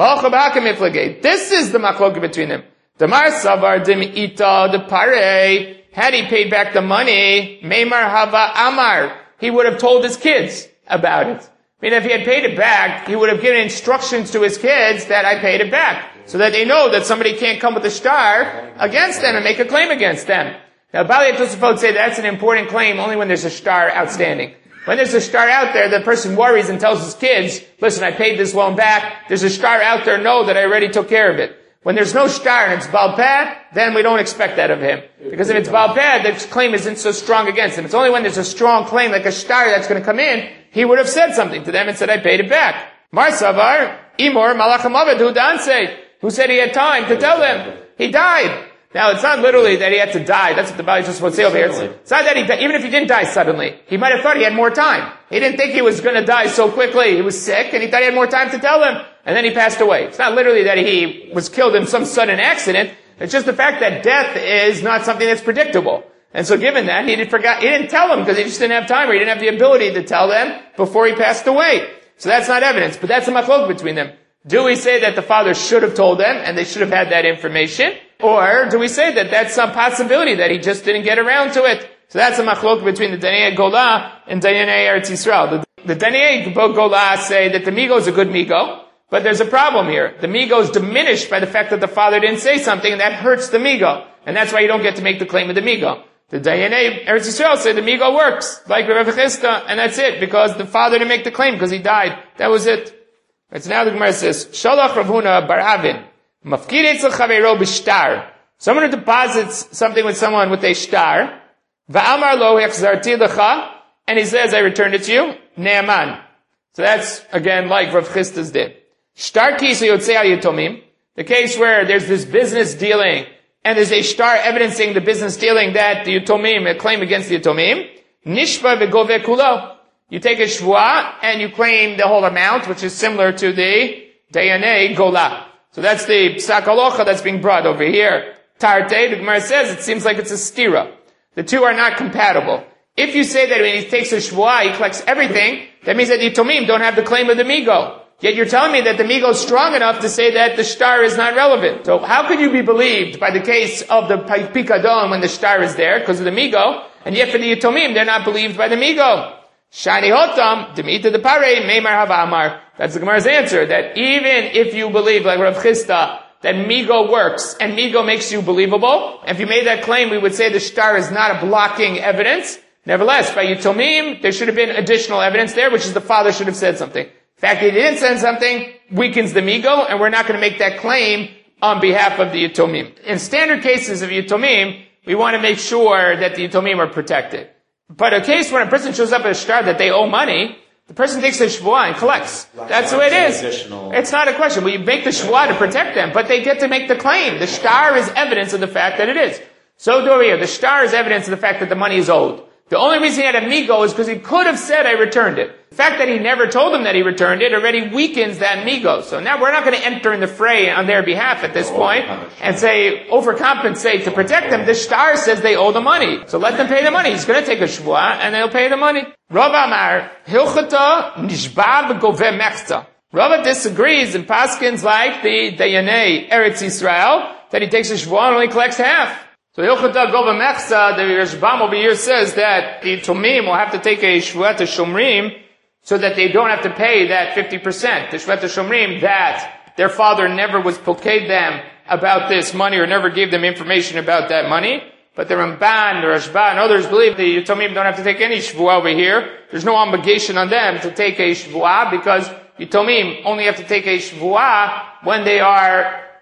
This is the machloket between them. Damar Savar Dim Ita the Pare, had he paid back the money, Meimar Hava Amar, he would have told his kids about it. I mean, if he had paid it back, he would have given instructions to his kids that I paid it back, so that they know that somebody can't come with a star against them and make a claim against them. Now, Balei Tosafot say that's an important claim only when there's a star outstanding. When there's a star out there, the person worries and tells his kids, listen, I paid this loan back, there's a star out there, know that I already took care of it. When there's no star and it's Baal Peh, then we don't expect that of him. Because if it's Baal Peh, the claim isn't so strong against him. It's only when there's a strong claim, like a star that's going to come in, he would have said something to them and said, I paid it back. Mar Savar, Imor, Malacham Aved, who Danse, who said he had time to tell them. He died. Now, it's not literally that he had to die. That's what the Balei Tosafot say over here. It's not that he died. Even if he didn't die suddenly, he might have thought he had more time. He didn't think he was going to die so quickly. He was sick, and he thought he had more time to tell them. And then he passed away. It's not literally that he was killed in some sudden accident. It's just the fact that death is not something that's predictable. And so given that, he didn't forgot, he didn't tell them because he just didn't have time, or he didn't have the ability to tell them before he passed away. So that's not evidence, but that's a machlok between them. Do we say that the father should have told them and they should have had that information? Or do we say that that's some possibility that he just didn't get around to it? So that's a machlok between the Danei Gola and Danei Eretz Yisrael. The, the Danei Gola say that the migo is a good migo, but there's a problem here. The migo is diminished by the fact that the father didn't say something, and that hurts the migo. And that's why you don't get to make the claim of the migo. The Dayanei Eretz Yisrael say the migo works, like Rav Chisda, and that's it, because the father didn't make the claim because he died. That was it. Right, so now the Gemara says, Shalach Rav Huna bar Avin, Mafkid etzel chaveiro b'shtar. Someone who deposits something with someone with a shtar, Va'amar lo hechzarti lecha, and he says, I returned it to you, Ne'aman. So that's, again, like Rav Chisda's did. Shtar kisa yotzei al yatomim, the case where there's this business dealing, and there's a shtar evidencing the business dealing that the yatomim, a claim against the yatomim, nishba v'goveh kulo. You take a shvuah, and you claim the whole amount, which is similar to the Dayanei Gola. So that's the psak halacha that's being brought over here. Tarte, the Gemara says, it seems like it's a stira. The two are not compatible. If you say that when he takes a shvuah, he collects everything, that means that the yatomim don't have the claim of the migo. Yet you're telling me that the migo is strong enough to say that the shtar is not relevant. So how could you be believed by the case of the pikadon when the shtar is there, because of the migo, and yet for the yatomim, they're not believed by the migo? Shani hotam, demita the pare, meimar hava amar. That's the Gemara's answer, that even if you believe, like Rav Chisda, that migo works, and migo makes you believable, and if you made that claim, we would say the shtar is not a blocking evidence. Nevertheless, by yatomim, there should have been additional evidence there, which is the father should have said something. The fact that he didn't say something weakens the migo, and we're not going to make that claim on behalf of the yatomim. In standard cases of yatomim, we want to make sure that the yatomim are protected. But a case when a person shows up at a shtar that they owe money, the person takes a shvuah and collects. That's the way it is. It's not a question. We make the shvuah to protect them, but they get to make the claim. The shtar is evidence of the fact that it is. So do over here. The shtar is evidence of the fact that the money is owed. The only reason he had a migo is because he could have said, I returned it. The fact that he never told them that he returned it already weakens that migo. So now we're not going to enter in the fray on their behalf at this point and say, overcompensate to protect them. The shtar says they owe the money. So let them pay the money. He's going to take a shvuah and they'll pay the money. Rav Amar, Hilchata nishba b'goveh mechta. Rav disagrees in paskins like the Dayanei Eretz Yisrael that he takes a shvuah and only collects half. So Hilchata Gova Mechsa, the Rashbam over here says that the Tomim will have to take a Shvuat Shomrim so that they don't have to pay that fifty percent. The Shvuat Shomrim that their father never was poked them about this money or never gave them information about that money. But the Ramban, the Rashba, and others believe the Tomim don't have to take any Shvuah over here. There's no obligation on them to take a Shvuah because the Tomim only have to take a Shvuah when they are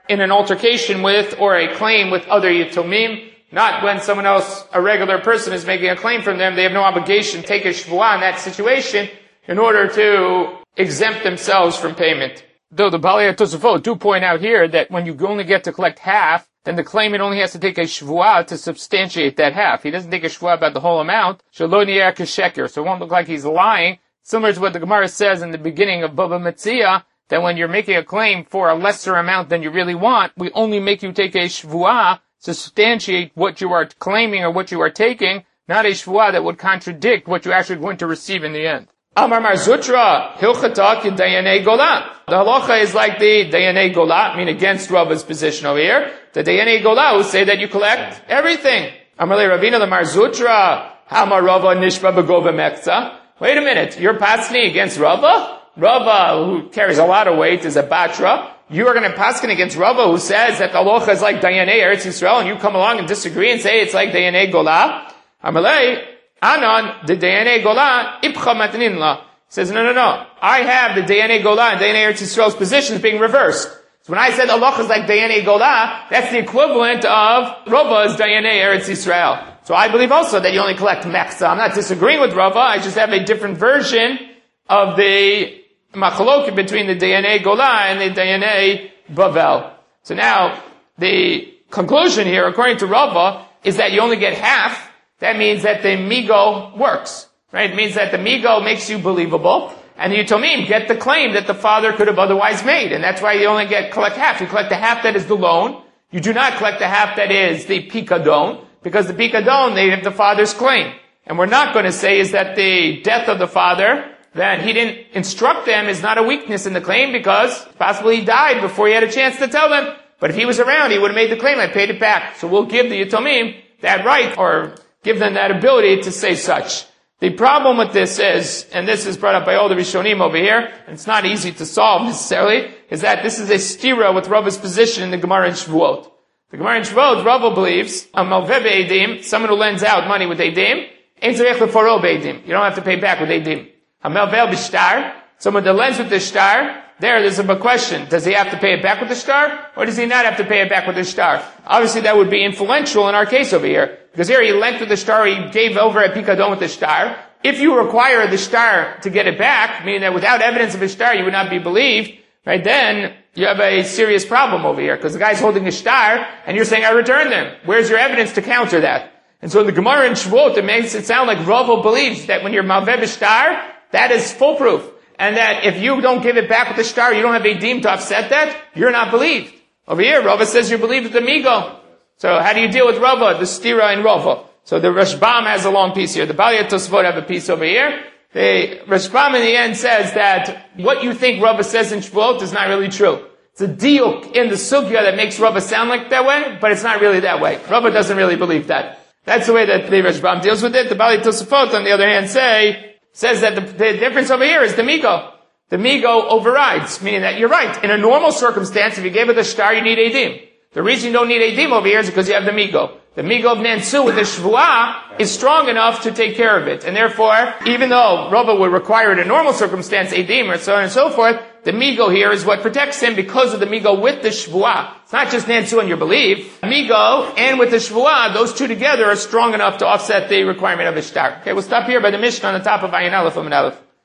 in an altercation with or a claim with other Yitomim, not when someone else, a regular person, is making a claim from them. They have no obligation to take a shvuah in that situation in order to exempt themselves from payment. Though the Balei Tosafot do point out here that when you only get to collect half, then the claimant only has to take a shvuah to substantiate that half. He doesn't take a shvuah about the whole amount. Shelo niyeh kesheker, so it won't look like he's lying. Similar to what the Gemara says in the beginning of Baba Metzia, that when you're making a claim for a lesser amount than you really want, we only make you take a shvuah to substantiate what you are claiming or what you are taking, not a shvuah that would contradict what you're actually going to receive in the end. Amar Mar Zutra, Hilchata ki Dayanei Gola. The halacha is like the Dayanei Gola, I mean against Rava's position over here. The Dayanei Gola who say that you collect everything. Amar Le Ravina the Mar Zutra, Hamar Rava Nishba Begova Mekza. Wait a minute, you're pasking against Rava? Rava, who carries a lot of weight, is a batra. You are going to paskin against Rava, who says that the halacha is like Dayanei Eretz Yisrael, and you come along and disagree and say it's like Dayanei Gola. Amalei, Anon, the Dayanei Gola, Ipcha Matnin La. Says, no, no, no. I have the Dayanei Gola and Dayanei Eretz Yisrael's positions being reversed. So when I said halacha is like Dayanei Gola, that's the equivalent of Rava's Dayanei Eretz Yisrael. So I believe also that you only collect mechza. I'm not disagreeing with Rava, I just have a different version of the machlok between the Dayanei Gola and the Dayanei Bavel. So now, the conclusion here, according to Rava, is that you only get half. That means that the migo works, right? It means that the migo makes you believable, and the Yitomim get the claim that the father could have otherwise made, and that's why you only get collect half. You collect the half that is the loan. You do not collect the half that is the pikadon, because the pikadon, they have the father's claim. And we're not going to say is that the death of the father, that he didn't instruct them, is not a weakness in the claim, because possibly he died before he had a chance to tell them. But if he was around, he would have made the claim, I paid it back. So we'll give the Yitomim that right, or give them that ability to say such. The problem with this is, and this is brought up by all the Rishonim over here, and it's not easy to solve necessarily, is that this is a stira with Rava's position in the Gemara in Shavuot. The Gemara in Shavuot, Rava believes, a malveh be'edim, someone who lends out money with edim, ein tzarich lefaro be'edim. You don't have to pay back with edim. A malveh b'shtar, someone that lends with the shtar, there, there's a question. Does he have to pay it back with the shtar? Or does he not have to pay it back with the shtar? Obviously, that would be influential in our case over here. Because here he lent with the shtar, he gave over a pikadon with the shtar. If you require the shtar to get it back, meaning that without evidence of a shtar you would not be believed, right, then you have a serious problem over here. Because the guy's holding a shtar, and you're saying, I returned them. Where's your evidence to counter that? And so in the Gemara in Shavuot, it makes it sound like Rava believes that when you're malveh b'shtar, that is foolproof. And that if you don't give it back with the shtar, you don't have a deem to offset that, you're not believed. Over here, Rava says you're believed with the migo. So how do you deal with Rava, the stira in Rava? So the Rashbam has a long piece here. The Balei Tosafot have a piece over here. The Rashbam in the end says that what you think Rava says in Shavuot is not really true. It's a diuk in the sugya that makes Rava sound like that way, but it's not really that way. Rava doesn't really believe that. That's the way that the Rashbam deals with it. The Balei Tosafot, on the other hand, say, says that the, the difference over here is the migo. The migo overrides, meaning that you're right. In a normal circumstance, if you gave it a shtar, you need edim. The reason you don't need edim over here is because you have the migo. The migo of Nansu with the shvuah is strong enough to take care of it. And therefore, even though Rava would require in a normal circumstance edim or so on and so forth, the migo here is what protects him because of the migo with the shvuah. It's not just Nansu and your belief. Migo and with the shvuah, those two together are strong enough to offset the requirement of the shtar. Okay, we'll stop here by the Mishnah on the top of Ayin Aleph and Aleph.